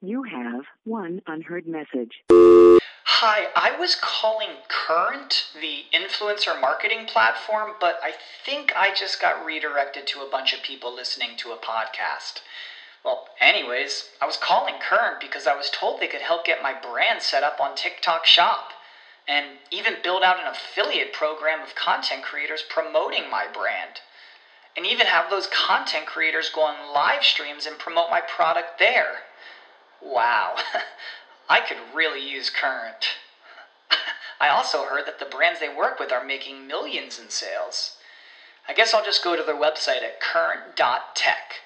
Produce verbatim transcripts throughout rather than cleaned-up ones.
You have one unheard message. Hi, I was calling Current, the influencer marketing platform, but I think I just got redirected to a bunch of people listening to a podcast. Well, anyways, I was calling Current because I was told they could help get my brand set up on TikTok Shop, and even build out an affiliate program of content creators promoting my brand, and even have those content creators go on live streams and promote my product there. Wow, I could really use Current. I also heard that the brands they work with are making millions in sales. I guess I'll just go to their website at current dot tech.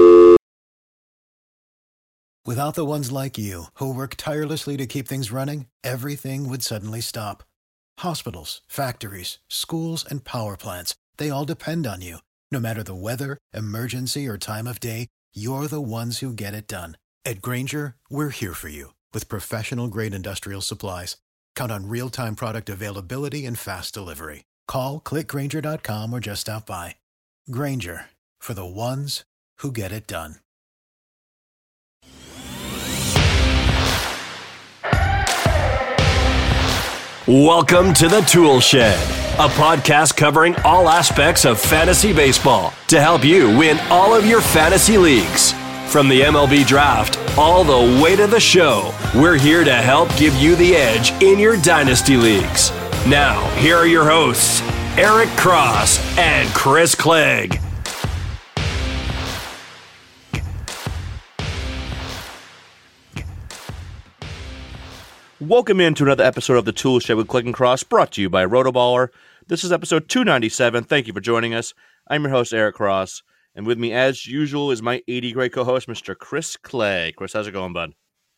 Without the ones like you, who work tirelessly to keep things running, everything would suddenly stop. Hospitals, factories, schools, and power plants, they all depend on you. No matter the weather, emergency, or time of day, you're the ones who get it done. At Grainger, we're here for you with professional-grade industrial supplies. Count on real-time product availability and fast delivery. Call, click Grainger dot com, or just stop by. Grainger, for the ones who get it done. Welcome to the Tool Shed, a podcast covering all aspects of fantasy baseball to help you win all of your fantasy leagues. From the M L B draft all the way to the show, we're here to help give you the edge in your dynasty leagues. Now, here are your hosts, Eric Cross and Chris Clegg. Welcome into another episode of the Tool Shed with Clegg and Cross, brought to you by Rotoballer. This is episode two ninety-seven. Thank you for joining us. I'm your host, Eric Cross. And with me, as usual, is my eighty great co-host, Mister Chris Clegg. Chris, how's it going, bud?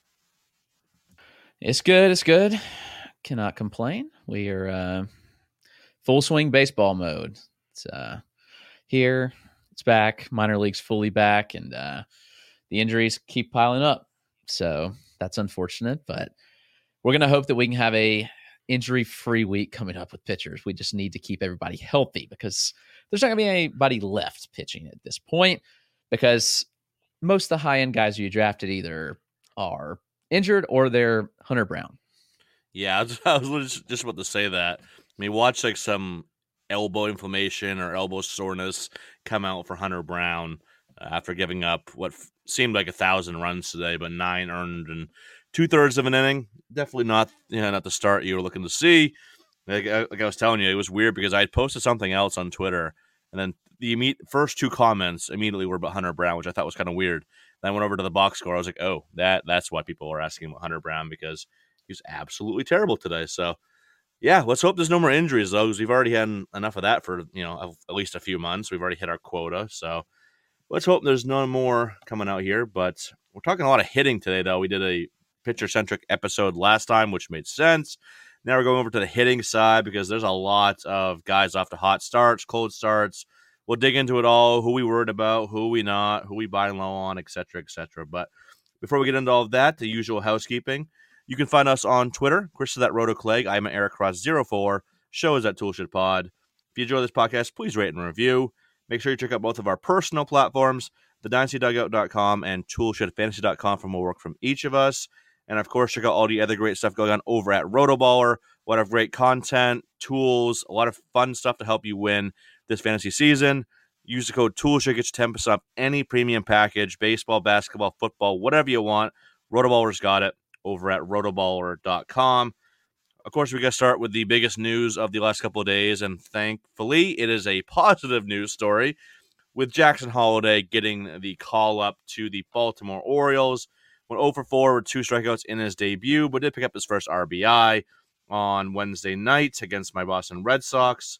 It's good. It's good. Cannot complain. We are uh, full swing baseball mode. It's uh, here. It's back. Minor league's fully back, and uh, the injuries keep piling up. So that's unfortunate, but we're going to hope that we can have a injury-free week coming up with pitchers. We just need to keep everybody healthy because there's not going to be anybody left pitching at this point because most of the high-end guys you drafted either are injured or they're Hunter Brown. Yeah, I was, I was just about to say that. I mean, watch like some elbow inflammation or elbow soreness come out for Hunter Brown uh, after giving up what f- seemed like a thousand runs today, but nine earned and two-thirds of an inning. Definitely not, you know, not the start you were looking to see. Like, like I was telling you, it was weird because I had posted something else on Twitter, and then the immediate, first two comments immediately were about Hunter Brown, which I thought was kind of weird. Then I went over to the box score. I was like, oh, that that's why people were asking about Hunter Brown, because he was absolutely terrible today. So, yeah, let's hope there's no more injuries, though, because we've already had enough of that for, you know, at least a few months. We've already hit our quota. So let's hope there's no more coming out here. But we're talking a lot of hitting today, though. We did a pitcher-centric episode last time, which made sense. Now we're going over to the hitting side because there's a lot of guys off to hot starts, cold starts. We'll dig into it all, who we worried about, who we not, who we buying low on, et cetera, et cetera. But before we get into all of that, the usual housekeeping, you can find us on Twitter. Chris is at RotoClegg. I'm at Eric Cross zero four. Show is at Toolshed Pod. If you enjoy this podcast, please rate and review. Make sure you check out both of our personal platforms, the dynasty dugout dot com and toolshed fantasy dot com for more work from each of us. And, of course, check out all the other great stuff going on over at Rotoballer. A lot of great content, tools, a lot of fun stuff to help you win this fantasy season. Use the code TOOLSHED, get you ten percent off any premium package, baseball, basketball, football, whatever you want. Rotoballer's got it over at rotoballer dot com. Of course, we got to start with the biggest news of the last couple of days, and thankfully, it is a positive news story with Jackson Holliday getting the call up to the Baltimore Orioles. Went oh for four with two strikeouts in his debut, but did pick up his first R B I on Wednesday night against my Boston Red Sox.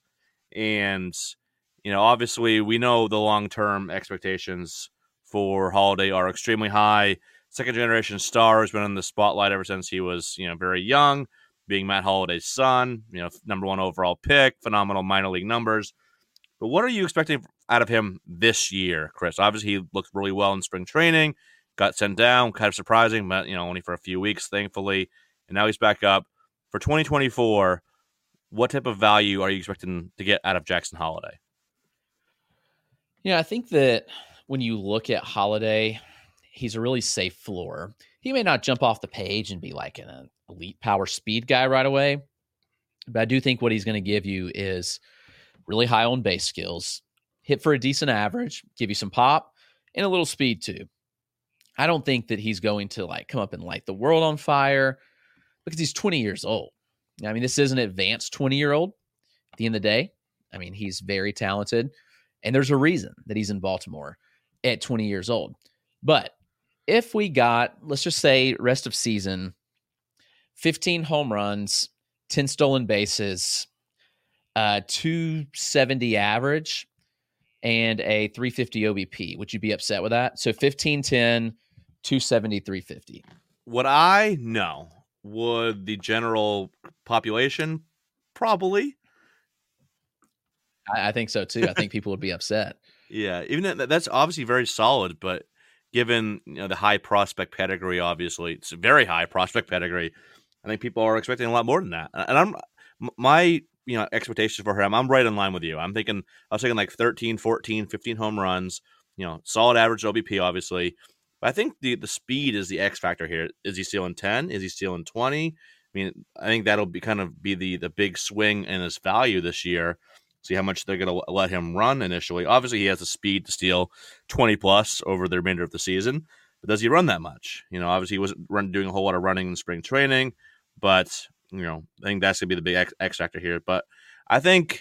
And, you know, obviously we know the long-term expectations for Holliday are extremely high. Second-generation star has been in the spotlight ever since he was, you know, very young, being Matt Holliday's son, you know, number one overall pick, phenomenal minor league numbers. But what are you expecting out of him this year, Chris? Obviously, he looked really well in spring training. Got sent down, kind of surprising, but, you know, only for a few weeks, thankfully. And now he's back up. For twenty twenty-four, what type of value are you expecting to get out of Jackson Holliday? Yeah, I think that when you look at Holliday, he's a really safe floor. He may not jump off the page and be like an elite power speed guy right away, but I do think what he's going to give you is really high on base skills, hit for a decent average, give you some pop, and a little speed too. I don't think that he's going to like come up and light the world on fire because he's twenty years old. I mean, this is an advanced twenty-year-old at the end of the day. I mean, he's very talented, and there's a reason that he's in Baltimore at twenty years old. But if we got, let's just say rest of season, fifteen home runs, ten stolen bases, uh, two seventy average, and a three fifty O B P, would you be upset with that? So fifteen, ten, two seventy, three fifty. Would I? No. Would the general population? Probably. I, I think so too. I think people would be upset. Yeah, even that, that's obviously very solid, but given you know the high prospect pedigree, obviously it's a very high prospect pedigree. I think people are expecting a lot more than that. And I'm my you know expectations for him, I'm right in line with you. I'm thinking I was thinking like thirteen, fourteen, fifteen home runs, you know, solid average O B P, obviously. But I think the the speed is the X factor here. Is he stealing ten? Is he stealing twenty? I mean, I think that'll be kind of be the the big swing in his value this year. See how much they're going to let him run initially. Obviously, he has the speed to steal twenty plus over the remainder of the season. But does he run that much? You know, obviously he wasn't run, doing a whole lot of running in spring training. But, you know, I think that's going to be the big X, X factor here. But I think,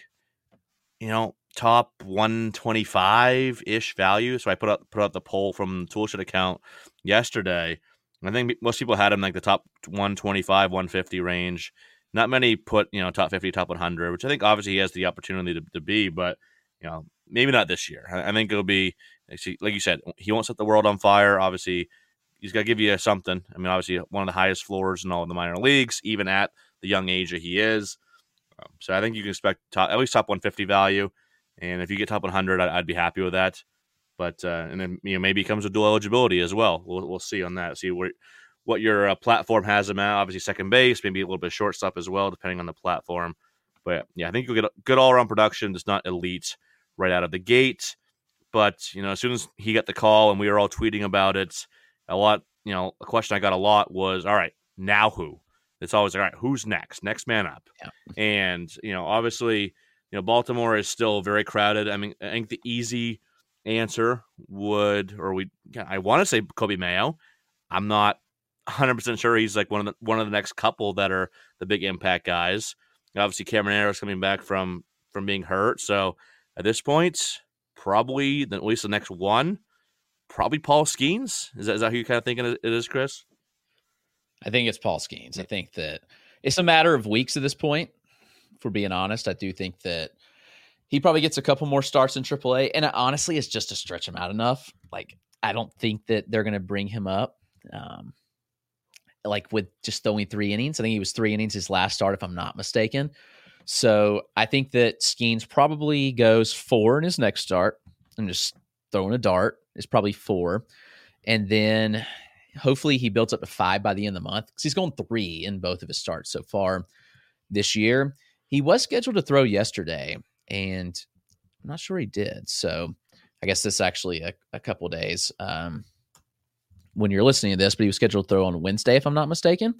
you know, top one twenty-five-ish value. So I put out, put out the poll from the Toolshed account yesterday. I think most people had him like the top one twenty-five, one fifty range. Not many put, you know, top fifty, top one hundred, which I think obviously he has the opportunity to, to be, but, you know, maybe not this year. I, I think it'll be, like you said, he won't set the world on fire. Obviously, he's got to give you something. I mean, obviously, one of the highest floors in all of the minor leagues, even at the young age that he is. Um, so I think you can expect top, at least top one fifty value. And if you get top one hundred, I, I'd be happy with that. But, uh, and then, you know, maybe he comes with dual eligibility as well. We'll, we'll see on that, see where, what your uh, platform has him at. Obviously, second base, maybe a little bit of shortstop as well, depending on the platform. But yeah, I think you'll get a good all-around production. It's not elite right out of the gate. But, you know, as soon as he got the call and we were all tweeting about it, a lot, you know, a question I got a lot was, all right, now who? It's always like, all right, who's next? Next man up. Yeah. And, you know, obviously, you know, Baltimore is still very crowded. I mean, I think the easy answer would, or we, I want to say Kobe Mayo. I'm not one hundred percent sure he's like one of the one of the next couple that are the big impact guys. Obviously, Cameron coming back from from being hurt, so at this point, probably at least the next one, probably Paul Skeens. Is that is that who you kind of thinking it is, Chris? I think it's Paul Skeens. I think that it's a matter of weeks at this point. For being honest, I do think that he probably gets a couple more starts in triple A, and honestly, it's just to stretch him out enough. Like, I don't think that they're going to bring him up. Um, like with just throwing three innings. I think he was three innings his last start, if I'm not mistaken. So I think that Skeens probably goes four in his next start. I'm just throwing a dart. It's probably four. And then hopefully he builds up to five by the end of the month because he's going three in both of his starts so far this year. He was scheduled to throw yesterday, and I'm not sure he did. So I guess this is actually a, a couple days. Um, when you're listening to this, but he was scheduled to throw on Wednesday, if I'm not mistaken.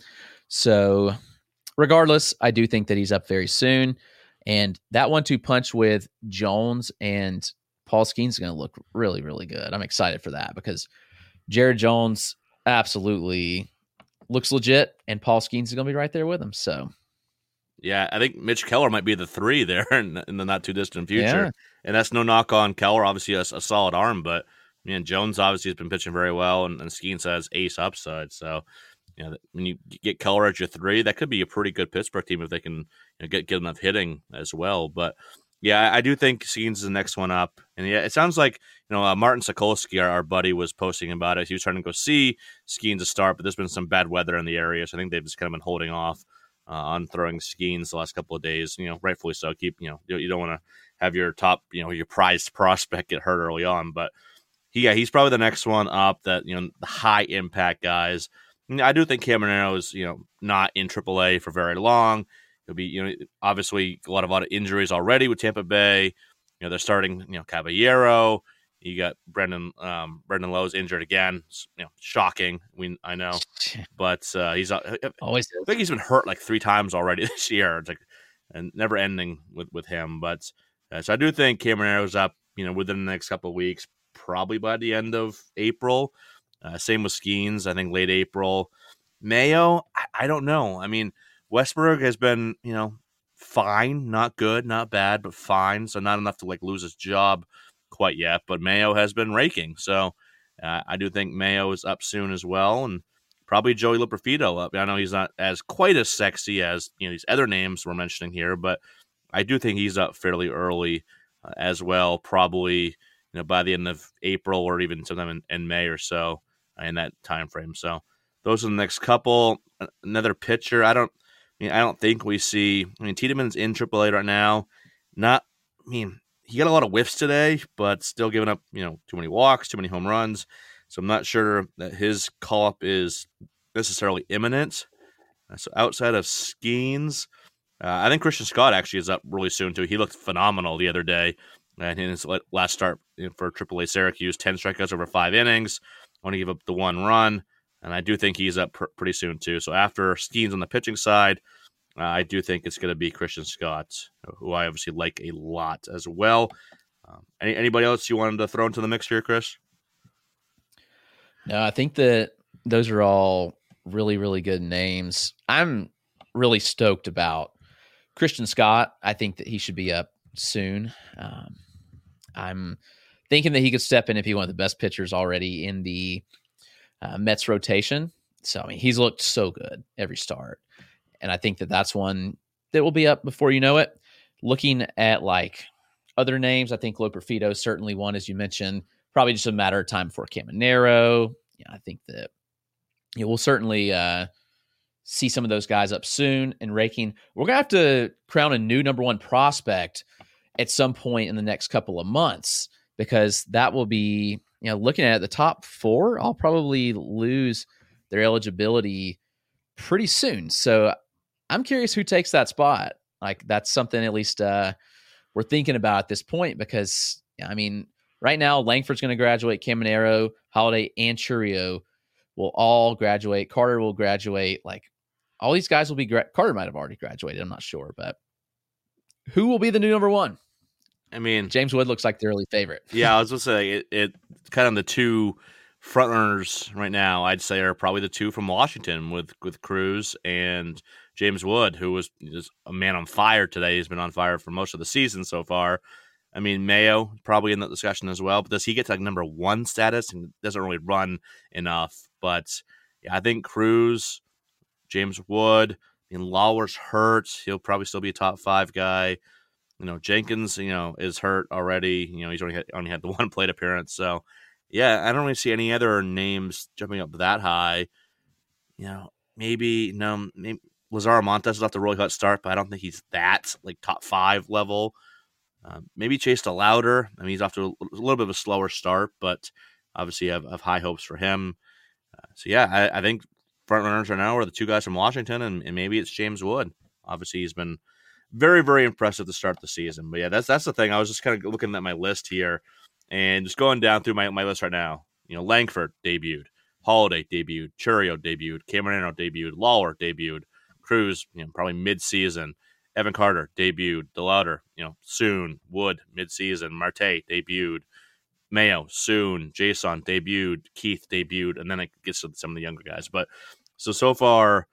So regardless, I do think that he's up very soon. And that one two punch with Jones and Paul Skeens is going to look really, really good. I'm excited for that because Jared Jones absolutely looks legit, and Paul Skeens is going to be right there with him. So, yeah, I think Mitch Keller might be the three there in, in the not too distant future. Yeah. And that's no knock on Keller, obviously a, a solid arm, but I mean, Jones obviously has been pitching very well, and, and Skeens has ace upside. So, you know, when you get Keller at your three, that could be a pretty good Pittsburgh team if they can you know, get get enough hitting as well. But yeah, I, I do think Skeens is the next one up. And yeah, it sounds like you know uh, Martin Sokolsky, our, our buddy, was posting about it. He was trying to go see Skeens to start, but there's been some bad weather in the area, so I think they've just kind of been holding off uh, on throwing Skeens the last couple of days. You know, rightfully so. Keep you know you, you don't want to have your top you know your prized prospect get hurt early on, but. He, yeah, he's probably the next one up that, you know, the high impact guys. I do think Cameron is, you know, not in triple A for very long. He'll be, you know, obviously a lot of, a lot of injuries already with Tampa Bay. You know, they're starting, you know, Caballero. You got Brendan um, Brendan Lowe's injured again. You know, shocking. We I know, but uh, he's uh, always. I think he's been hurt like three times already this year. It's like and never ending with, with him. But uh, so I do think Cameron Arrow's up. You know, within the next couple of weeks, probably by the end of April. Uh, same with Skeens. I think late April. Mayo, I, I don't know. I mean, Westberg has been you know fine, not good, not bad, but fine. So not enough to like lose his job quite yet, but Mayo has been raking. So uh, I do think Mayo is up soon as well, and probably Joey Loperfido up. I know he's not as quite as sexy as you know these other names we're mentioning here, but I do think he's up fairly early uh, as well. Probably you know by the end of April or even sometime in, in May or so uh, in that time frame. So those are the next couple. Another pitcher. I don't. I mean, I don't think we see. I mean, Tiedemann's in triple A right now. Not. I mean. He got a lot of whiffs today, but still giving up, you know, too many walks, too many home runs. So I'm not sure that his call-up is necessarily imminent. Uh, so outside of Skeens, uh, I think Christian Scott actually is up really soon, too. He looked phenomenal the other day. And in his last start for triple A Syracuse, ten strikeouts over five innings. Want to give up the one run. And I do think he's up pr- pretty soon, too. So after Skeens on the pitching side, Uh, I do think it's going to be Christian Scott, who I obviously like a lot as well. Um, any, anybody else you wanted to throw into the mix here, Chris? No, I think that those are all really, really good names. I'm really stoked about Christian Scott. I think that he should be up soon. Um, I'm thinking that he could step in if he one of the best pitchers already in the uh, Mets rotation. So, I mean, he's looked so good every start. And I think that that's one that will be up before you know it. Looking at like other names, I think Loperfido is certainly one, as you mentioned. Probably just a matter of time before Caminero. Yeah, I think that you know, we'll certainly uh, see some of those guys up soon and raking. We're gonna have to crown a new number one prospect at some point in the next couple of months because that will be you know looking at it, the top four. I'll probably lose their eligibility pretty soon. So I'm curious who takes that spot. Like that's something at least uh, we're thinking about at this point because, I mean, right now Langford's going to graduate, Caminero, Holiday, and Churio will all graduate. Carter will graduate. Like all these guys will be, gra- Carter might have already graduated. I'm not sure, but who will be the new number one? I mean, James Wood looks like the early favorite. Yeah, I was going to say it, it kind of the two front runners right now, I'd say, are probably the two from Washington with, with Cruz and James Wood, who was just a man on fire today. He's been on fire for most of the season so far. I mean, Mayo probably in that discussion as well, but does he get to like number one status and doesn't really run enough? But yeah, I think Cruz, James Wood, I mean, Lawler's hurt. He'll probably still be a top five guy. You know, Jenkins, you know, is hurt already. You know, he's only had, only had the one plate appearance. So, yeah, I don't really see any other names jumping up that high. You know, maybe, no, maybe Lazaro Montes will have to really hot start, but I don't think he's that, like, top five level. Uh, maybe Chase DeLauder. I mean, he's off to a, a little bit of a slower start, but obviously I have, have high hopes for him. Uh, so, yeah, I, I think front runners right now are the two guys from Washington, and, and maybe it's James Wood. Obviously, he's been very, very impressive to start the season. But, yeah, that's that's the thing. I was just kind of looking at my list here and just going down through my, my list right now. You know, Langford debuted. Holiday debuted. Churio debuted. Caminero debuted. Lawler debuted. Cruz, you know, probably mid-season. Evan Carter debuted. DeLauder, you know, soon. Wood, mid-season. Marte debuted. Mayo, soon. Jason debuted. Keith debuted. And then it gets to some of the younger guys. But so, so far,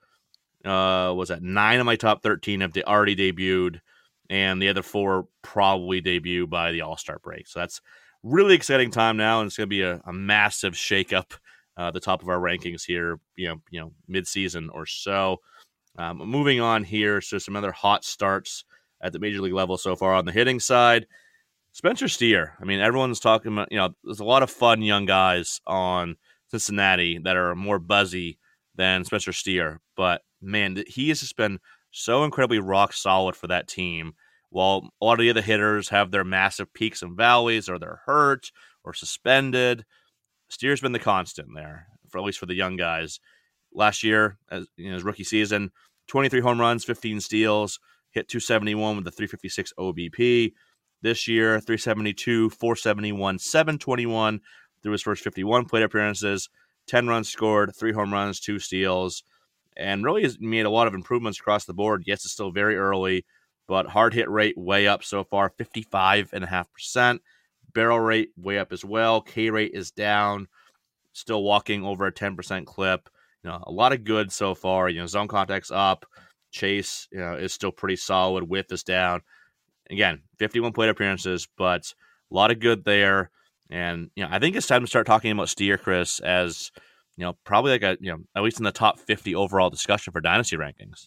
uh, was that nine of my top thirteen have de- already debuted. And the other four probably debut by the All-Star break. So that's really exciting time now. And it's going to be a, a massive shakeup uh, at the top of our rankings here, you know, you know, mid-season or so. Um, moving on here, so some other hot starts at the major league level so far on the hitting side. Spencer Steer. I mean, everyone's talking about, you know, there's a lot of fun young guys on Cincinnati that are more buzzy than Spencer Steer. But, man, he has just been so incredibly rock solid for that team. While a lot of the other hitters have their massive peaks and valleys, or they're hurt or suspended, Steer's been the constant there, for at least for the young guys. Last year, as you know, his rookie season, twenty-three home runs, fifteen steals, hit two seventy-one with a three fifty-six O B P. This year, three seventy-two, four seventy-one, seven twenty-one through his first fifty-one plate appearances, ten runs scored, three home runs, two steals, and really has made a lot of improvements across the board. Yes, it's still very early, but hard hit rate way up so far, fifty-five point five percent. Barrel rate way up as well. K rate is down, still walking over a ten percent clip. You know, a lot of good so far. You know, zone contact's up. Chase, you know, is still pretty solid. Width is down. Again, fifty-one plate appearances, but a lot of good there. And, you know, I think it's time to start talking about Steer, Chris, as, you know, probably like a, you know, at least in the top fifty overall discussion for dynasty rankings.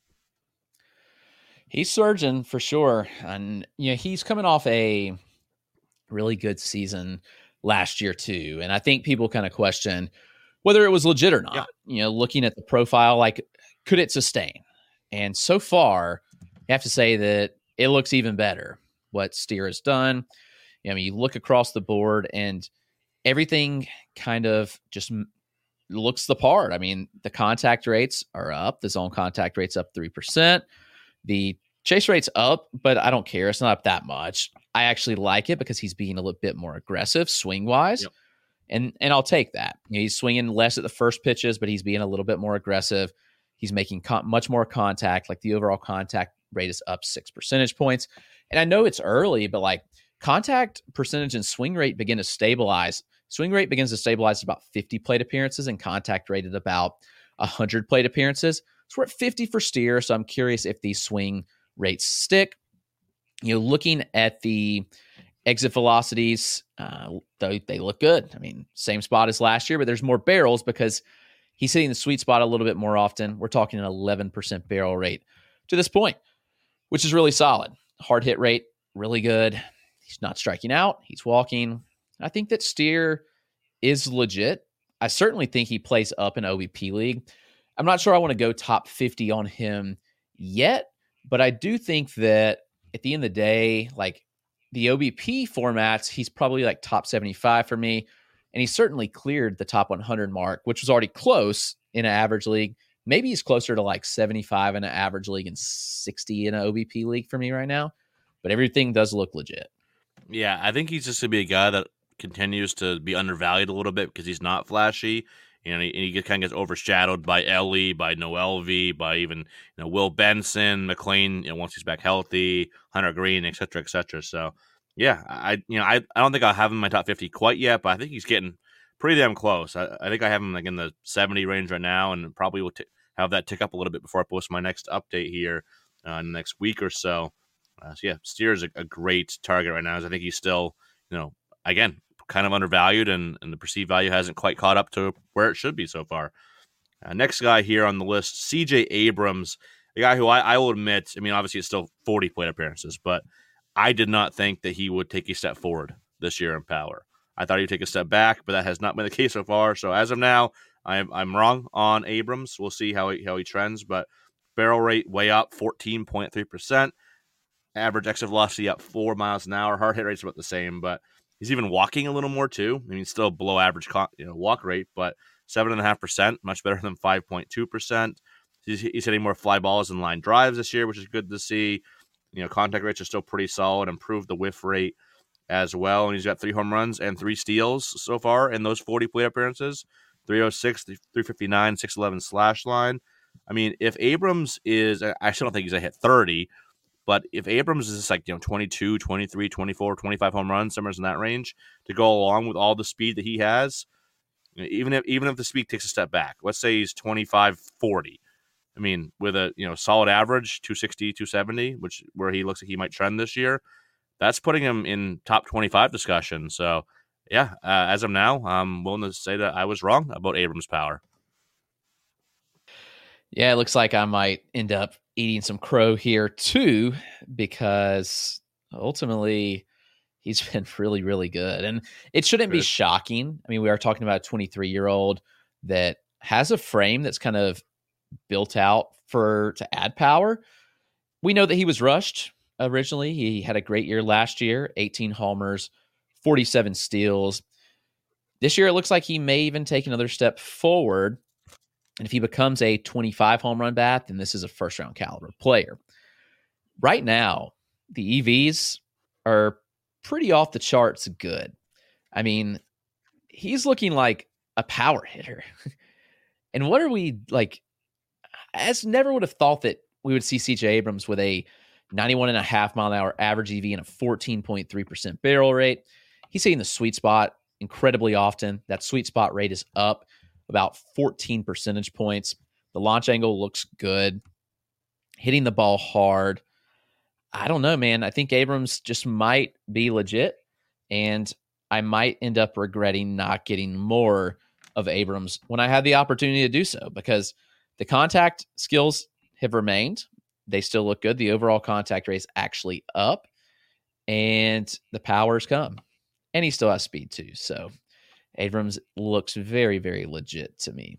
He's surging for sure. And, you know, he's coming off a really good season last year too. And I think people kind of question whether it was legit or not. Yeah. You know, looking at the profile, like, could it sustain? And so far, you have to say that it looks even better what Steer has done. I mean, you look across the board and everything kind of just looks the part. I mean, the contact rates are up. The zone contact rate's up three percent. The chase rate's up, but I don't care. It's not up that much. I actually like it because he's being a little bit more aggressive swing-wise. Yep. And and I'll take that. You know, he's swinging less at the first pitches, but he's being a little bit more aggressive. He's making con- much more contact. Like, the overall contact rate is up six percentage points. And I know it's early, but like, contact percentage and swing rate begin to stabilize. Swing rate begins to stabilize at about fifty plate appearances and contact rate at about one hundred plate appearances. So we're at fifty for Steer. So I'm curious if these swing rates stick. You know, looking at the exit velocities, uh, they, they look good. I mean, same spot as last year, but there's more barrels because he's hitting the sweet spot a little bit more often. We're talking an eleven percent barrel rate to this point, which is really solid. Hard hit rate, really good. He's not striking out. He's walking. I think that Steer is legit. I certainly think he plays up in O B P league. I'm not sure I want to go top fifty on him yet, but I do think that at the end of the day, like, the O B P formats, he's probably like top seventy-five for me. And he certainly cleared the top one hundred mark, which was already close in an average league. Maybe he's closer to like seventy-five in an average league and sixty in an O B P league for me right now. But everything does look legit. Yeah, I think he's just going to be a guy that continues to be undervalued a little bit because he's not flashy. You know, and he, he kind of gets overshadowed by Ellie, by Noel V, by even, you know, Will Benson, McLean, you know, once he's back healthy, Hunter Green, et cetera, et cetera. So, yeah, I you know I, I don't think I'll have him in my top fifty quite yet, but I think he's getting pretty damn close. I, I think I have him like in the seventy range right now, and probably will t- have that tick up a little bit before I post my next update here uh, in the next week or so. Uh, so, yeah, Steer is a, a great target right now. I think he's still, you know, again, kind of undervalued, and, and the perceived value hasn't quite caught up to where it should be so far. Uh, next guy here on the list, C J Abrams, a guy who I, I will admit, I mean, obviously it's still forty plate appearances, but I did not think that he would take a step forward this year in power. I thought he'd take a step back, but that has not been the case so far. So as of now, I'm I'm wrong on Abrams. We'll see how he, how he trends, but barrel rate way up, fourteen point three percent. Average exit velocity up four miles an hour. Hard hit rate's about the same, but he's even walking a little more too. I mean, still below average, you know, walk rate, but seven and a half percent, much better than five point two percent. He's, he's hitting more fly balls and line drives this year, which is good to see. You know, contact rates are still pretty solid. Improved the whiff rate as well, and he's got three home runs and three steals so far in those forty plate appearances. three oh six, three fifty-nine, six eleven slash line. I mean, if Abrams is, I still don't think he's gonna hit thirty. But if Abrams is like, you know, twenty-two, twenty-three, twenty-four, twenty-five home runs, somewhere in that range, to go along with all the speed that he has, even if even if the speed takes a step back, let's say he's twenty-five, forty. I mean, with a, you know, solid average, two sixty, two seventy, which where he looks like he might trend this year, that's putting him in top twenty-five discussion. So, yeah, uh, as of now, I'm willing to say that I was wrong about Abrams' power. Yeah, it looks like I might end up eating some crow here too, because ultimately he's been really, really good. And it shouldn't good. be shocking. I mean, we are talking about a twenty-three-year-old that has a frame that's kind of built out for to add power. We know that he was rushed originally. He had a great year last year, eighteen homers, forty-seven steals. This year, it looks like he may even take another step forward. And if he becomes a twenty-five home run bat, then this is a first round caliber player. Right now, the E Vs are pretty off the charts good. I mean, he's looking like a power hitter. And what are we like? I just never would have thought that we would see C J Abrams with a ninety-one and a half mile an hour average E V and a fourteen point three percent barrel rate. He's hitting the sweet spot incredibly often. That sweet spot rate is up about fourteen percentage points. The launch angle looks good. Hitting the ball hard. I don't know, man. I think Abrams just might be legit, and I might end up regretting not getting more of Abrams when I had the opportunity to do so, because the contact skills have remained. They still look good. The overall contact rate is actually up, and the power's come. And he still has speed too. So Abrams looks very, very legit to me.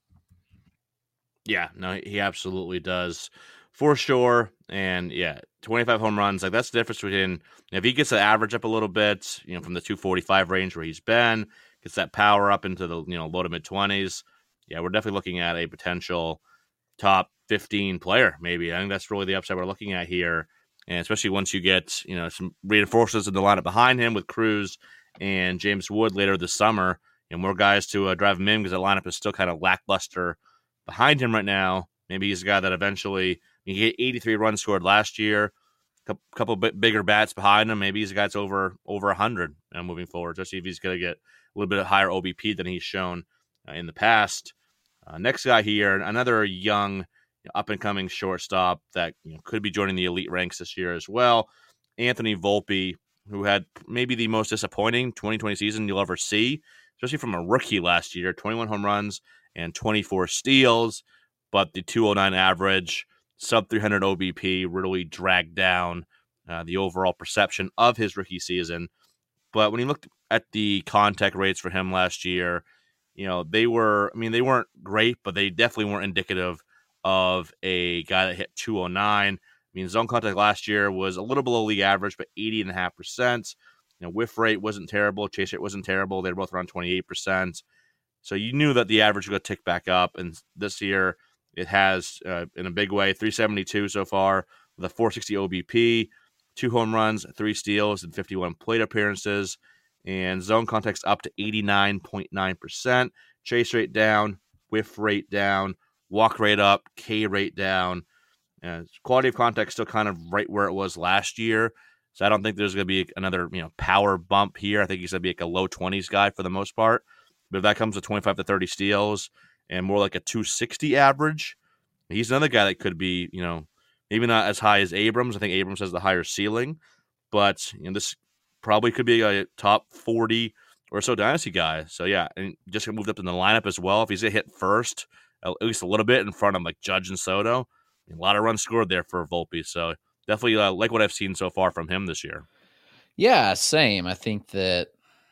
Yeah, no, he absolutely does. For sure. And yeah, twenty-five home runs. Like, that's the difference between, if he gets the average up a little bit, you know, from the two forty-five range where he's been, gets that power up into the, you know, low to mid twenties. Yeah, we're definitely looking at a potential top fifteen player, maybe. I think that's really the upside we're looking at here. And especially once you get, you know, some reinforcements in the lineup behind him with Cruz and James Wood later this summer, and more guys to uh, drive him in, because the lineup is still kind of lackluster behind him right now. Maybe he's a guy that eventually, he hit eighty-three runs scored last year, a couple bit bigger bats behind him. Maybe he's a guy that's over over one hundred uh, moving forward, especially if he's going to get a little bit higher O B P than he's shown uh, in the past. Uh, next guy here, another young, you know, up-and-coming shortstop that, you know, could be joining the elite ranks this year as well, Anthony Volpe, who had maybe the most disappointing twenty twenty season you'll ever see, especially from a rookie last year. twenty-one home runs and twenty-four steals, but the two oh nine average, sub three hundred O B P really dragged down uh, the overall perception of his rookie season. But when you looked at the contact rates for him last year, you know, they were, I mean, they weren't great, but they definitely weren't indicative of a guy that hit two oh nine. I mean, zone contact last year was a little below league average, but eighty point five percent. You know, whiff rate wasn't terrible. Chase rate wasn't terrible. They were both around twenty-eight percent. So you knew that the average was going to tick back up. And this year it has, uh, in a big way, three seventy-two so far with a four sixty O B P, two home runs, three steals, and fifty-one plate appearances. And zone contact's up to eighty-nine point nine percent. Chase rate down, whiff rate down, walk rate up, K rate down. And quality of contact still kind of right where it was last year. So I don't think there's going to be another, you know, power bump here. I think he's going to be like a low twenties guy for the most part. But if that comes with twenty-five to thirty steals and more like a two sixty average, he's another guy that could be, you know, maybe not as high as Abrams. I think Abrams has the higher ceiling. But, you know, this probably could be a top forty or so dynasty guy. So, yeah, and just moved up in the lineup as well. If he's going to hit first, at least a little bit in front of like Judge and Soto, a lot of runs scored there for Volpe. So definitely uh, like what I've seen so far from him this year. Yeah, same. I think that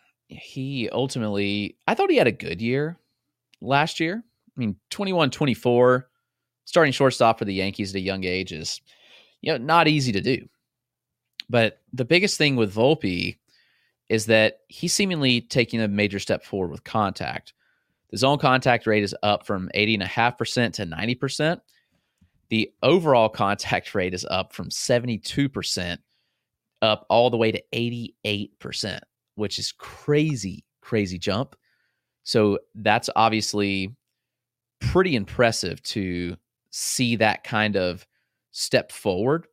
he ultimately, I thought he had a good year last year. I mean, twenty-one twenty-four, starting shortstop for the Yankees at a young age is, you know, not easy to do. But the biggest thing with Volpe is that he's seemingly taking a major step forward with contact. The zone contact rate is up from eighty point five percent to ninety percent. The overall contact rate is up from seventy-two percent up all the way to eighty-eight percent, which is crazy, crazy jump. So that's obviously pretty impressive to see that kind of step forward.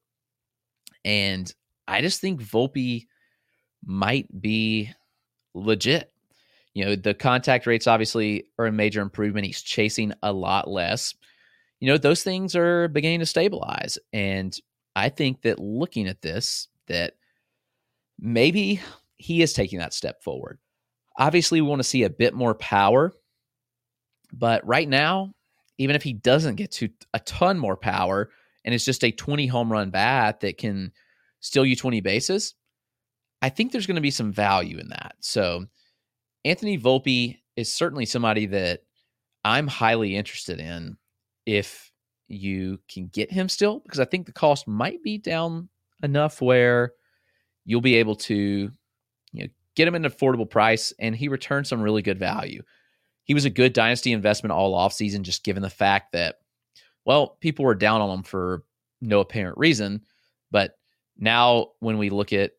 And I just think Volpe might be legit. You know, the contact rates obviously are a major improvement. He's chasing a lot less. You know, those things are beginning to stabilize. And I think that looking at this, that maybe he is taking that step forward. Obviously, we want to see a bit more power. But right now, even if he doesn't get to a ton more power and it's just a twenty home run bat that can steal you twenty bases, I think there's going to be some value in that. So Anthony Volpe is certainly somebody that I'm highly interested in if you can get him still, because I think the cost might be down enough where you'll be able to, you know, get him at an affordable price, and he returns some really good value. He was a good dynasty investment all offseason, just given the fact that, well, people were down on him for no apparent reason. But now when we look at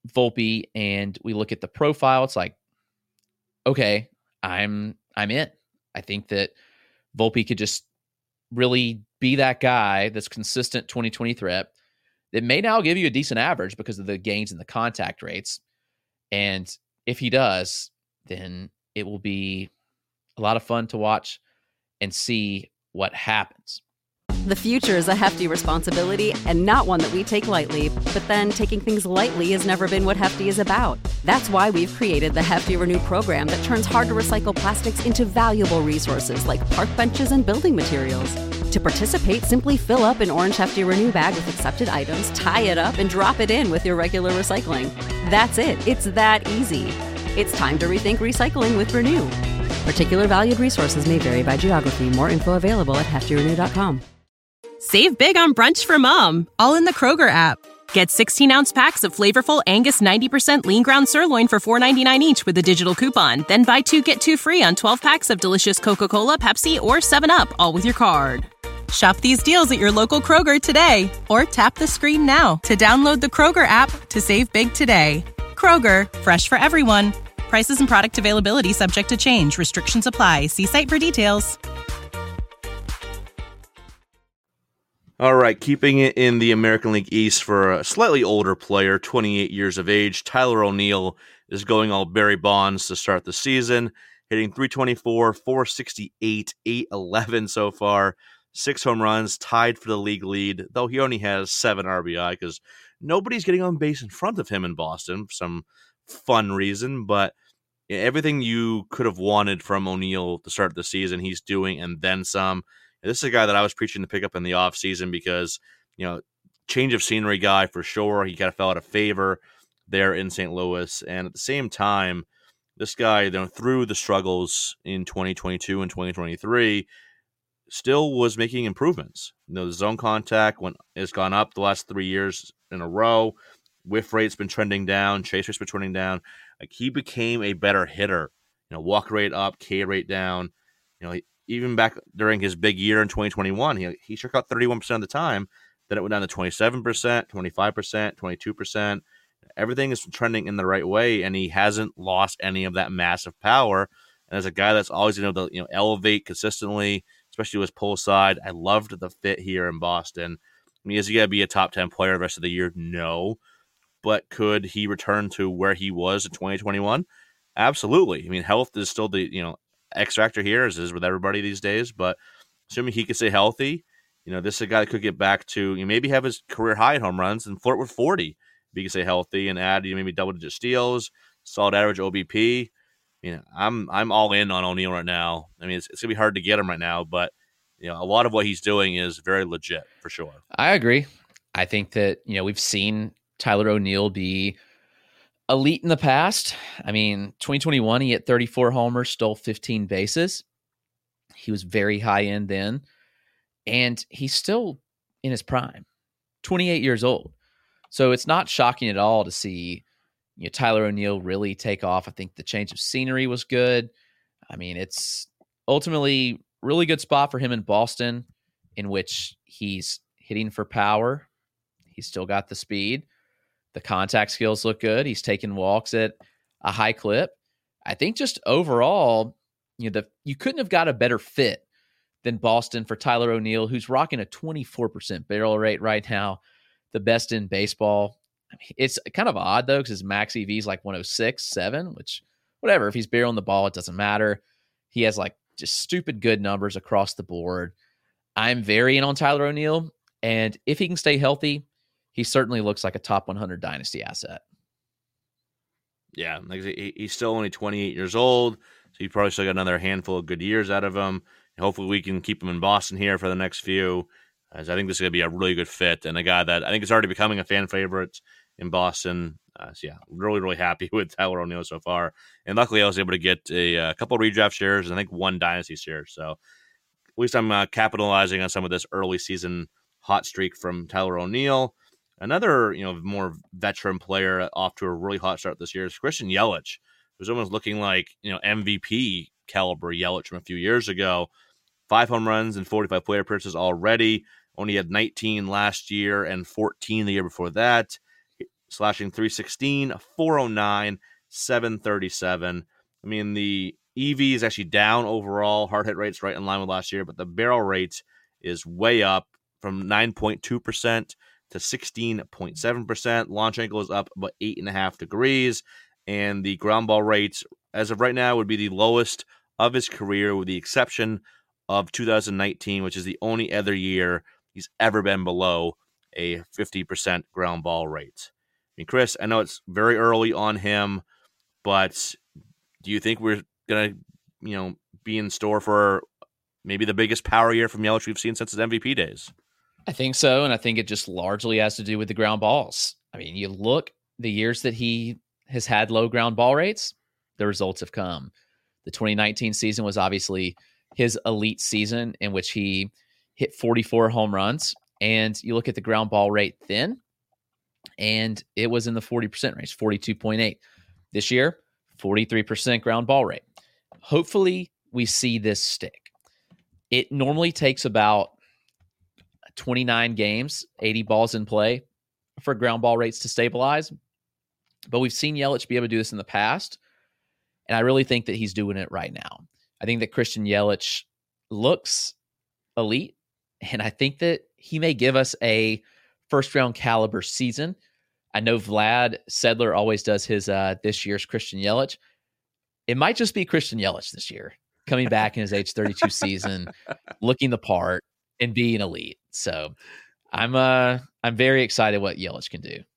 Volpe and we look at the profile, it's like, okay, I'm I'm in. I think that Volpe could just really be that guy that's consistent twenty twenty threat that may now give you a decent average because of the gains in the contact rates. And if he does, then it will be a lot of fun to watch and see what happens. The future is a hefty responsibility and not one that we take lightly. But then taking things lightly has never been what Hefty is about. That's why we've created the Hefty Renew program that turns hard-to-recycle plastics into valuable resources like park benches and building materials. To participate, simply fill up an orange Hefty Renew bag with accepted items, tie it up, and drop it in with your regular recycling. That's it. It's that easy. It's time to rethink recycling with Renew. Particular valued resources may vary by geography. More info available at hefty renew dot com. Save big on brunch for mom, all in the Kroger app. Get sixteen-ounce packs of flavorful Angus ninety percent lean ground sirloin for four ninety-nine each with a digital coupon. Then buy two, get two free on twelve packs of delicious Coca-Cola, Pepsi, or seven up, all with your card. Shop these deals at your local Kroger today, or tap the screen now to download the Kroger app to save big today. Kroger, fresh for everyone. Prices and product availability subject to change. Restrictions apply. See site for details. All right, keeping it in the American League East for a slightly older player, twenty-eight years of age, Tyler O'Neill is going all Barry Bonds to start the season, hitting three twenty-four, four sixty-eight, eight eleven so far, six home runs, tied for the league lead, though he only has seven R B I because nobody's getting on base in front of him in Boston for some fun reason, but everything you could have wanted from O'Neill to start the season, he's doing, and then some. This is a guy that I was preaching to pick up in the offseason because, you know, change of scenery guy for sure. He kind of fell out of favor there in Saint Louis. And at the same time, this guy, you know, through the struggles in twenty twenty-two and twenty twenty-three, still was making improvements. You know, the zone contact went, has gone up the last three years in a row. Whiff rate's been trending down. Chase rate's been trending down. Like, he became a better hitter. You know, walk rate up, K rate down. You know, he, even back during his big year in twenty twenty-one, he he struck out thirty-one percent of the time. Then it went down to twenty-seven percent, twenty-five percent, twenty-two percent. Everything is trending in the right way, and he hasn't lost any of that massive power. And as a guy that's always been able to, you know, elevate consistently, especially with pull side, I loved the fit here in Boston. I mean, is he going to be a top ten player the rest of the year? No. But could he return to where he was in twenty twenty-one? Absolutely. I mean, health is still the, you know, X factor here, as is with everybody these days, but assuming he can stay healthy, you know, this is a guy that could get back to, you know, maybe have his career high in home runs and flirt with forty if he can stay healthy and add, you know, maybe double digit steals, solid average O B P. You know, I'm I'm all in on O'Neill right now. I mean, it's, it's gonna be hard to get him right now, but you know, a lot of what he's doing is very legit for sure. I agree. I think that, you know, we've seen Tyler O'Neill be elite in the past. I mean, twenty twenty-one, he hit thirty-four homers, stole fifteen bases. He was very high end then, and he's still in his prime, twenty-eight years old. So it's not shocking at all to see, you know, Tyler O'Neill really take off. I think the change of scenery was good. I mean, it's ultimately really good spot for him in Boston, in which he's hitting for power. He's still got the speed. The contact skills look good. He's taking walks at a high clip. I think just overall, you know, the you couldn't have got a better fit than Boston for Tyler O'Neill, who's rocking a twenty-four percent barrel rate right now, the best in baseball. I mean, it's kind of odd, though, because his max E V is like one oh six, seven, which, whatever. If he's barreling the ball, it doesn't matter. He has like just stupid good numbers across the board. I'm very in on Tyler O'Neill, and if he can stay healthy, he certainly looks like a top one hundred dynasty asset. Yeah, like he's still only twenty-eight years old, so he probably still got another handful of good years out of him. Hopefully we can keep him in Boston here for the next few, as I think this is going to be a really good fit, and a guy that I think is already becoming a fan favorite in Boston. Uh, so yeah, really, really happy with Tyler O'Neill so far. And luckily I was able to get a, a couple of redraft shares and I think one dynasty share. So at least I'm uh, capitalizing on some of this early season hot streak from Tyler O'Neill. Another, you know, more veteran player off to a really hot start this year is Christian Yelich, who's almost looking like, you know, M V P caliber Yelich from a few years ago. Five home runs and forty-five plate appearances already. Only had nineteen last year and fourteen the year before that. slashing three sixteen, four oh nine, seven thirty-seven. I mean, the E V is actually down overall. Hard hit rate's right in line with last year, but the barrel rate is way up from nine point two percent to sixteen point seven percent. Launch angle is up about eight and a half degrees, and the ground ball rate, as of right now, would be the lowest of his career, with the exception of two thousand nineteen, which is the only other year he's ever been below a fifty percent ground ball rate. I mean, Chris, I know it's very early on him, but do you think we're going to, you know, be in store for maybe the biggest power year from Yelich we've seen since his M V P days? I think so, and I think it just largely has to do with the ground balls. I mean, you look the years that he has had low ground ball rates, the results have come. The twenty nineteen season was obviously his elite season in which he hit forty-four home runs, and you look at the ground ball rate then, and it was in the forty percent range, forty-two point eight. This year, forty-three percent ground ball rate. Hopefully, we see this stick. It normally takes about twenty-nine games, eighty balls in play for ground ball rates to stabilize. But we've seen Yelich be able to do this in the past, and I really think that he's doing it right now. I think that Christian Yelich looks elite, and I think that he may give us a first-round caliber season. I know Vlad Sedler always does his uh, this year's Christian Yelich. It might just be Christian Yelich this year, coming back in his age thirty-two season, looking the part and being elite. So I'm uh I'm very excited what Yelich can do.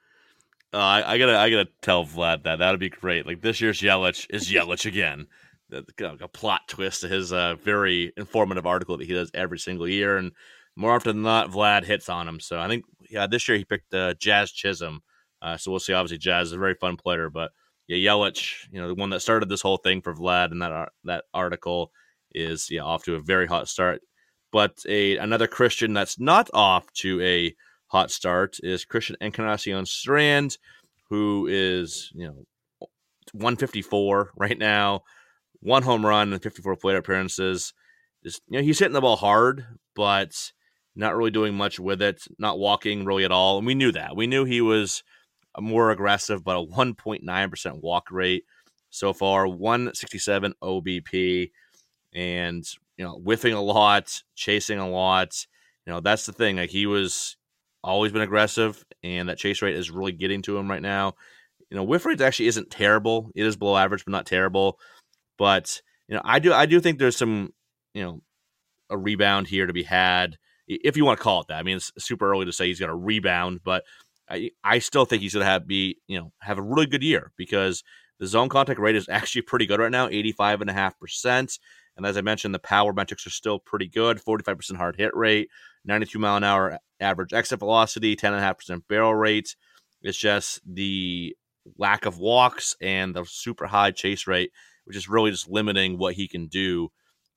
Uh, I, I gotta I gotta tell Vlad that that'd be great. Like, this year's Yelich is Yelich again. The, the, a plot twist to his uh, very informative article that he does every single year, and more often than not, Vlad hits on him. So I think yeah, this year he picked uh, Jazz Chisholm. Uh, so we'll see. Obviously, Jazz is a very fun player, but yeah, Yelich, you know, the one that started this whole thing for Vlad in that uh, that article, is yeah off to a very hot start. But a another Christian that's not off to a hot start is Christian Encarnacion Strand, who is, you know, one fifty-four right now, one home run and fifty-four plate appearances. Just, you know, he's hitting the ball hard, but not really doing much with it, not walking really at all. And we knew that. We knew he was more aggressive, but a one point nine percent walk rate so far, one sixty-seven O B P, and, you know, whiffing a lot, chasing a lot. You know, that's the thing. Like, he was always been aggressive, and that chase rate is really getting to him right now. You know, whiff rate actually isn't terrible. It is below average, but not terrible. But, you know, I do I do think there's some, you know, a rebound here to be had, if you want to call it that. I mean, it's super early to say he's going to rebound, but I I still think he's going to have be, you know, have a really good year, because the zone contact rate is actually pretty good right now, eighty-five point five percent. And as I mentioned, the power metrics are still pretty good, forty-five percent hard hit rate, ninety-two mile an hour average exit velocity, ten point five percent barrel rate. It's just the lack of walks and the super high chase rate, which is really just limiting what he can do.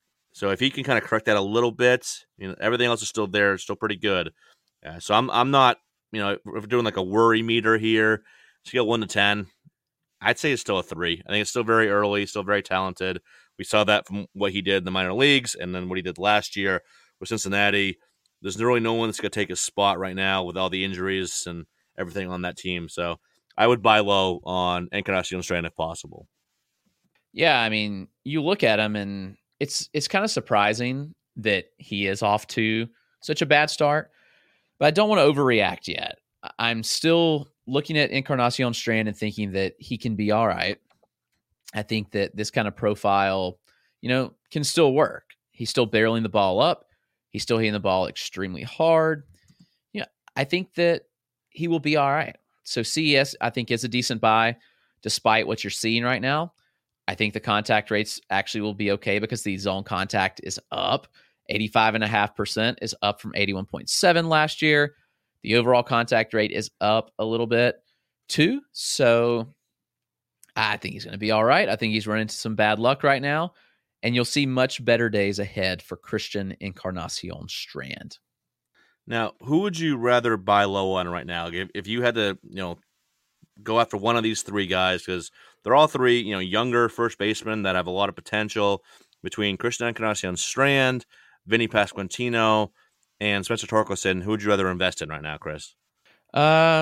So if he can kind of correct that a little bit, you know, everything else is still there, it's still pretty good. Uh, so I'm I'm not, you know, if we're doing like a worry meter here, scale one to ten, I'd say it's still a three. I think it's still very early, still very talented. We saw that from what he did in the minor leagues, and then what he did last year with Cincinnati. There's really no one that's going to take his spot right now with all the injuries and everything on that team. So I would buy low on Encarnacion Strand if possible. Yeah, I mean, you look at him, and it's it's kind of surprising that he is off to such a bad start, but I don't want to overreact yet. I'm still looking at Encarnacion Strand and thinking that he can be all right. I think that this kind of profile, you know, can still work. He's still barreling the ball up. He's still hitting the ball extremely hard. Yeah, I think that he will be all right. So C E S, I think, is a decent buy, despite what you're seeing right now. I think the contact rates actually will be okay, because the zone contact is up. eighty-five point five percent is up from eighty-one point seven last year. The overall contact rate is up a little bit too. So I think he's going to be all right. I think he's running into some bad luck right now, and you'll see much better days ahead for Christian Encarnacion Strand. Now, who would you rather buy low on right now? If, if you had to, you know, go after one of these three guys, because they're all three, you know, younger first basemen that have a lot of potential, between Christian Encarnacion Strand, Vinny Pasquantino, and Spencer Torkelson, who would you rather invest in right now, Chris? Uh,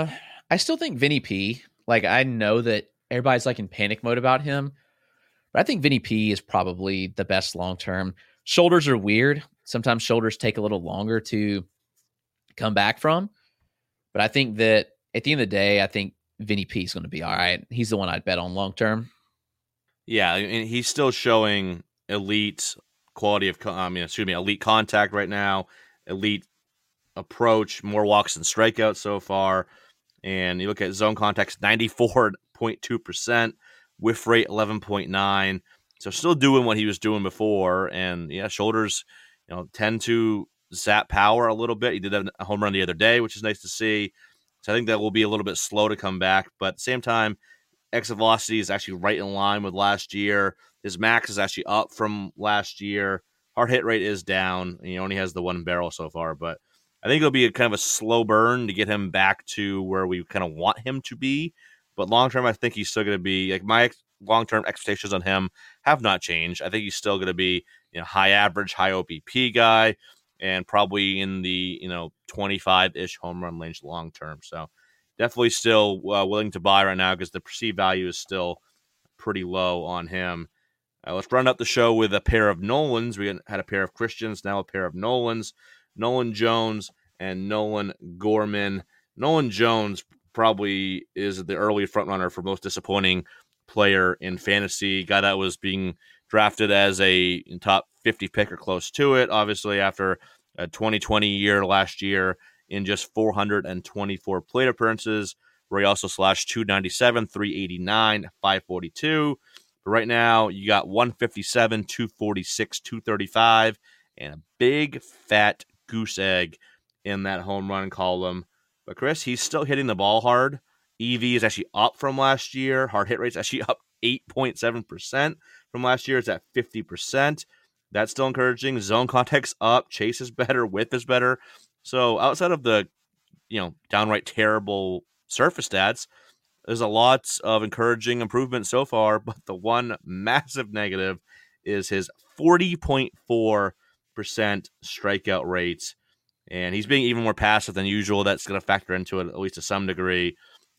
I still think Vinny P, like I know that everybody's like in panic mode about him, but I think Vinny P is probably the best long-term. Shoulders are weird. Sometimes shoulders take a little longer to come back from, but I think that at the end of the day, I think Vinny P is going to be all right. He's the one I'd bet on long-term. Yeah, and he's still showing elite quality of, I mean, excuse me, elite contact right now, elite approach, more walks than strikeouts so far. And you look at zone contacts, ninety-four point two percent, whiff rate eleven point nine. So still doing what he was doing before. And yeah, shoulders, you know, tend to zap power a little bit. He did have a home run the other day, which is nice to see. So I think that will be a little bit slow to come back. But at the same time, exit velocity is actually right in line with last year. His max is actually up from last year. Hard hit rate is down. He only has the one barrel so far, but I think it'll be a kind of a slow burn to get him back to where we kind of want him to be. But long term, I think he's still going to be like my long term expectations on him have not changed. I think he's still going to be, you know, high average, high O B P guy, and probably in the, you know, twenty-five ish home run range long term. So definitely still uh, willing to buy right now because the perceived value is still pretty low on him. Uh, let's run up the show with a pair of Nolans. We had a pair of Christians, now a pair of Nolans. Nolan Jones and Nolan Gorman. Nolan Jones probably is the early frontrunner for most disappointing player in fantasy. Guy that was being drafted as a top fifty pick or close to it, obviously after a twenty twenty year last year in just four hundred twenty-four plate appearances, where he also slashed two ninety-seven, three eighty-nine, five forty-two. But right now, you got one fifty-seven, two forty-six, two thirty-five, and a big fat goose egg in that home run column. But Chris, he's still hitting the ball hard. E V is actually up from last year. Hard hit rate's actually up eight point seven percent from last year. It's at fifty percent. That's still encouraging. Zone contact's up. Chase is better. Width is better. So outside of the, you know, downright terrible surface stats, there's a lot of encouraging improvement so far. But the one massive negative is his forty point four percent strikeout rates, and he's being even more passive than usual. That's going to factor into it at least to some degree.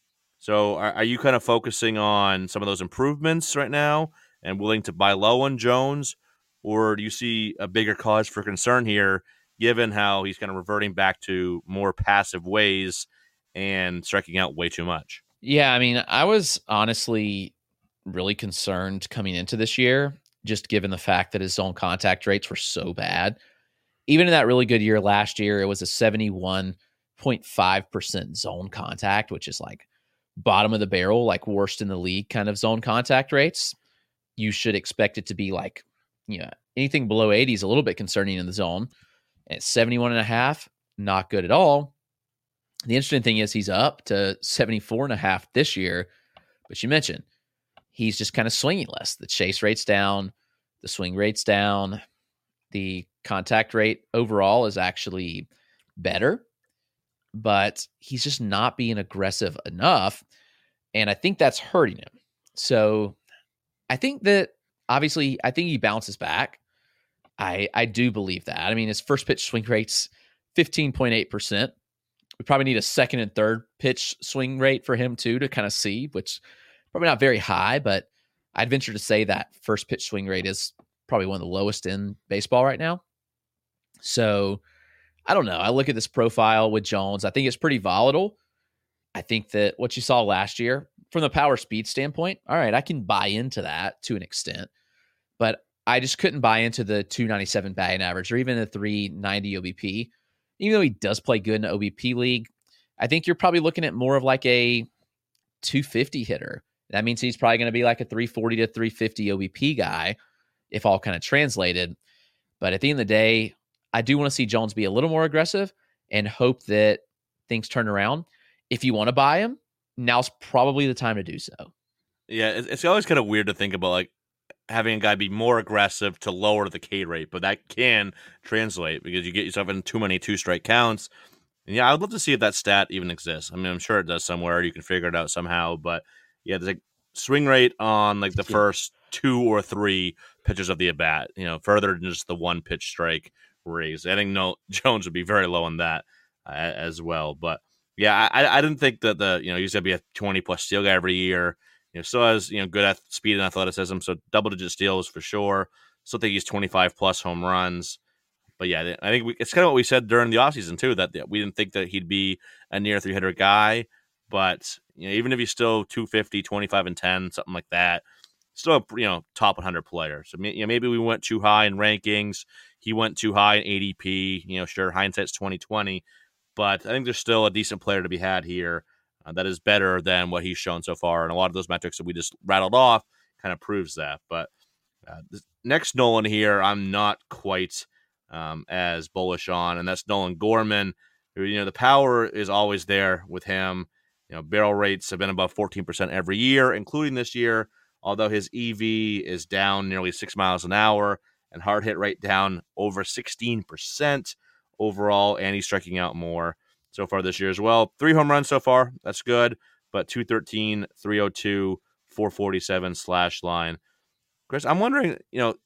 So are, are you kind of focusing on some of those improvements right now and willing to buy low on Jones, or do you see a bigger cause for concern here given how he's kind of reverting back to more passive ways and striking out way too much? Yeah, I mean, I was honestly really concerned coming into this year, just given the fact that his zone contact rates were so bad. Even in that really good year last year, it was a seventy-one point five percent zone contact, which is like bottom of the barrel, like worst in the league kind of zone contact rates. You should expect it to be like, you know, anything below eighty is a little bit concerning in the zone. And it's seventy-one and a half, not good at all. The interesting thing is he's up to seventy-four and a half this year, but you mentioned he's just kind of swinging less. The chase rate's down, the swing rate's down, the contact rate overall is actually better, but he's just not being aggressive enough. And I think that's hurting him. So I think that obviously, I think he bounces back. I, I do believe that. I mean, his first pitch swing rate's fifteen point eight percent. We probably need a second and third pitch swing rate for him too, to kind of see, which probably not very high, but I'd venture to say that first pitch swing rate is probably one of the lowest in baseball right now. So I don't know. I look at this profile with Jones. I think it's pretty volatile. I think that what you saw last year from the power speed standpoint, all right, I can buy into that to an extent, but I just couldn't buy into the two ninety-seven batting average or even the three ninety O B P. Even though he does play good in the O B P league, I think you're probably looking at more of like a two fifty hitter. That means he's probably going to be like a three forty to three fifty O B P guy, if all kind of translated. But at the end of the day, I do want to see Jones be a little more aggressive and hope that things turn around. If you want to buy him, now's probably the time to do so. Yeah, it's always kind of weird to think about like having a guy be more aggressive to lower the K rate, but that can translate because you get yourself in too many two strike counts. And yeah, I'd love to see if that stat even exists. I mean, I'm sure it does somewhere. You can figure it out somehow, but yeah, there's like swing rate on like the first two or three pitches of the at bat, you know, further than just the one pitch strike raise. I think no Jones would be very low on that uh, as well. But Yeah, I I didn't think that the you know he's gonna be a twenty plus steal guy every year. You know, still has you know good ath- speed and athleticism, so double digit steals for sure. Still think he's twenty-five plus home runs. But yeah, I think we, it's kind of what we said during the offseason too, that we didn't think that he'd be a near three hundred guy. But you know, even if he's still two fifty, twenty-five and ten, something like that, still a you know top one hundred player. So you know, maybe we went too high in rankings. He went too high in A D P. You know, sure, hindsight's twenty twenty. But I think there's still a decent player to be had here uh, that is better than what he's shown so far. And a lot of those metrics that we just rattled off kind of proves that. But uh, this next Nolan here, I'm not quite um, as bullish on, and that's Nolan Gorman. Who, you know, the power is always there with him. You know, barrel rates have been above fourteen percent every year, including this year, although his E V is down nearly six miles an hour and hard hit rate down over sixteen percent. Overall, and he's striking out more so far this year as well. Three home runs so far. That's good. But two thirteen, three oh two, four forty-seven slash line. Chris, I'm wondering, you know,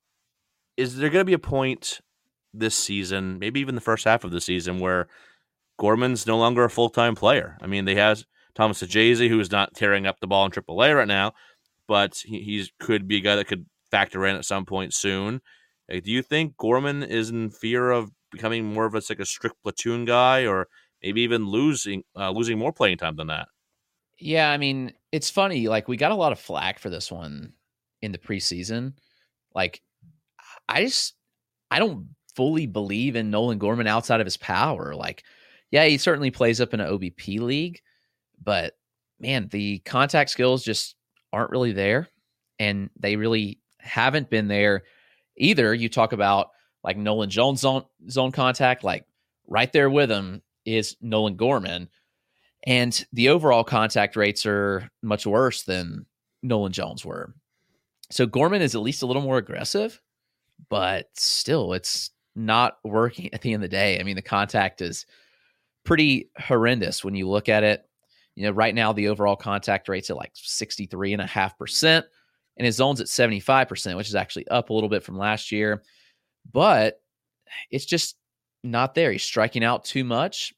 is there going to be a point this season, maybe even the first half of the season, where Gorman's no longer a full-time player? I mean, they have Thomas Saggese, who is not tearing up the ball in triple A right now, but he he's, could be a guy that could factor in at some point soon. Like, do you think Gorman is in fear of becoming more of a, like a strict platoon guy, or maybe even losing uh, losing more playing time than that? Yeah, I mean, it's funny. Like, we got a lot of flack for this one in the preseason. Like, I just, I don't fully believe in Nolan Gorman outside of his power. Like, yeah, he certainly plays up in an O B P league, but man, the contact skills just aren't really there, and they really haven't been there either. You talk about like Nolan Jones zone, zone contact, like right there with him is Nolan Gorman. And the overall contact rates are much worse than Nolan Jones were. So Gorman is at least a little more aggressive, but still it's not working at the end of the day. I mean, the contact is pretty horrendous when you look at it. You know, right now the overall contact rate's at like sixty-three and a half percent, and his zone's at seventy-five percent, which is actually up a little bit from last year. But it's just not there. He's striking out too much.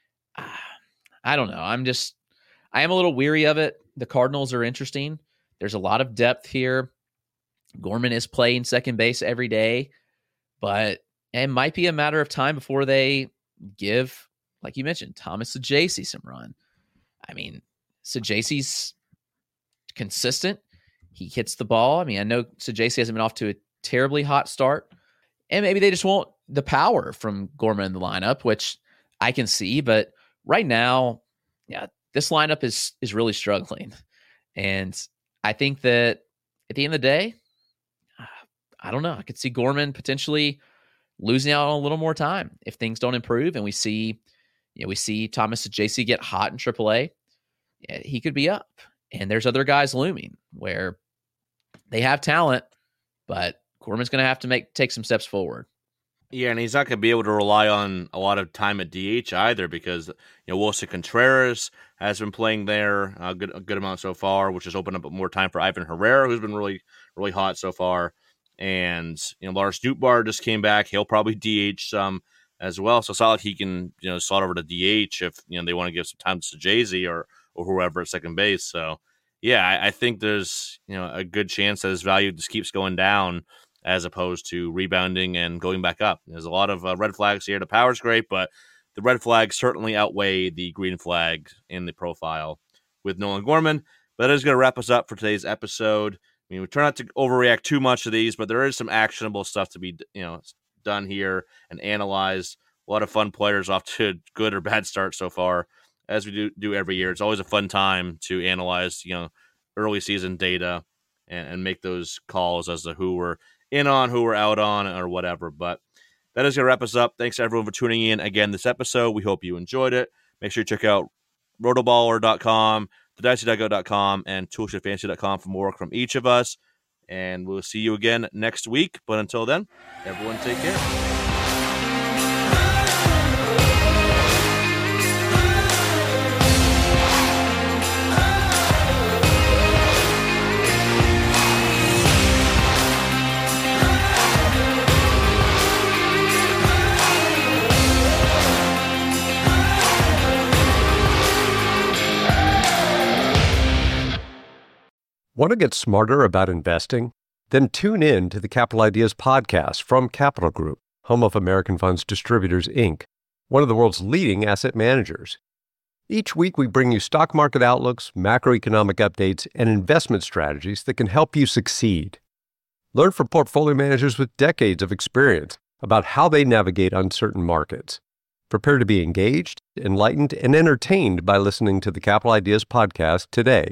I don't know. I'm just, I am a little weary of it. The Cardinals are interesting. There's a lot of depth here. Gorman is playing second base every day, but it might be a matter of time before they give, like you mentioned, Thomas Saggese some run. I mean, Saggese's consistent. He hits the ball. I mean, I know Saggese hasn't been off to a terribly hot start. And maybe they just want the power from Gorman in the lineup, which I can see. But right now, yeah, this lineup is is really struggling. And I think that at the end of the day, I don't know. I could see Gorman potentially losing out on a little more time if things don't improve. And we see, you know, we see Thomas Saggese get hot in triple A. Yeah, he could be up. And there's other guys looming where they have talent, but Gorman's going to have to make take some steps forward. Yeah, and he's not going to be able to rely on a lot of time at D H either, because you know Wilson Contreras has been playing there a good a good amount so far, which has opened up more time for Ivan Herrera, who's been really really hot so far. And you know Lars Nootbaar just came back; he'll probably D H some as well. So it's not like he can you know slot over to D H if you know they want to give some time to Saggese or or whoever at second base. So yeah, I, I think there's you know a good chance that his value just keeps going down, as opposed to rebounding and going back up. There's a lot of uh, red flags here. The power's great, but the red flags certainly outweigh the green flag in the profile with Nolan Gorman. But that is going to wrap us up for today's episode. I mean, we try not to overreact too much to these, but there is some actionable stuff to be you know done here and analyzed. A lot of fun players off to good or bad starts so far, as we do, do every year. It's always a fun time to analyze you know early season data and, and make those calls as to who we're in on, who we're out on, or whatever. But that is going to wrap us up. Thanks to everyone for tuning in again this episode. We hope you enjoyed it. Make sure you check out rotoballer dot com, the dicey dot go dot com, and toolshed fantasy dot com for more work from each of us. And we'll see you again next week. But until then, everyone take care. Want to get smarter about investing? Then tune in to the Capital Ideas podcast from Capital Group, home of American Funds Distributors, Incorporated, one of the world's leading asset managers. Each week, we bring you stock market outlooks, macroeconomic updates, and investment strategies that can help you succeed. Learn from portfolio managers with decades of experience about how they navigate uncertain markets. Prepare to be engaged, enlightened, and entertained by listening to the Capital Ideas podcast today.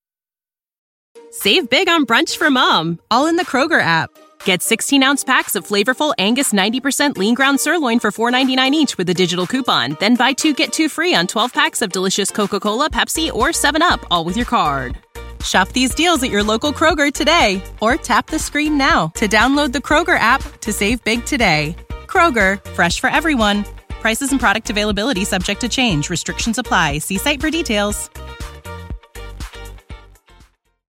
Save big on brunch for mom, all in the Kroger app. Get sixteen-ounce packs of flavorful Angus ninety percent lean ground sirloin for four ninety-nine each with a digital coupon. Then buy two, get two free on twelve packs of delicious Coca-Cola, Pepsi, or seven up, all with your card. Shop these deals at your local Kroger today, or tap the screen now to download the Kroger app to save big today. Kroger, fresh for everyone. Prices and product availability subject to change. Restrictions apply. See site for details.